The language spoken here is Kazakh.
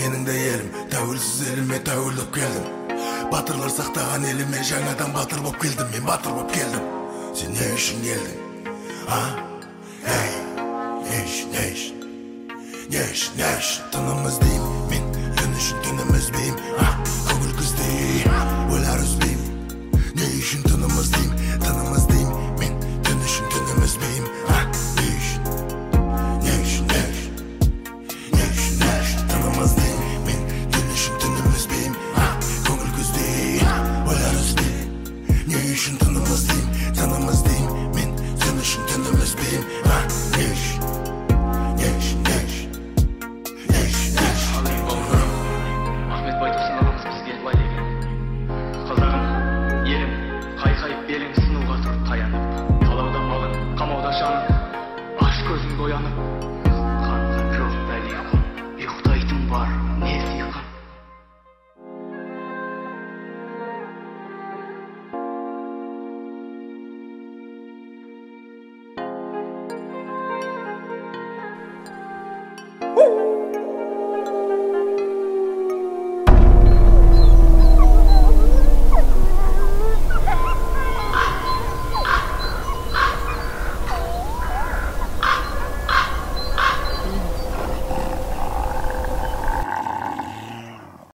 менің де елім, тәуелсіз еліме тәуелдеп келдім. Батырлар сақтаған еліме жаңадан батыр боп келдім, мен батыр боп келдім. Сен не үшін келдің? Ей, не үшін? Тыным іздейм, мен түн үшін түнім үзбейм. Көңіл күздей, ойлар үзбейм. Не үшін тыным іздейм, мен түн үшін түнім үзбейм. Не үшін? Тыным іздейм, мен түн үшін түнім үзбейм. Көңіл күздей, ойлар үзбейм. Не үшін тыным іздейм, мен түн үшін түнім үзбейм. Не үшін? Woo!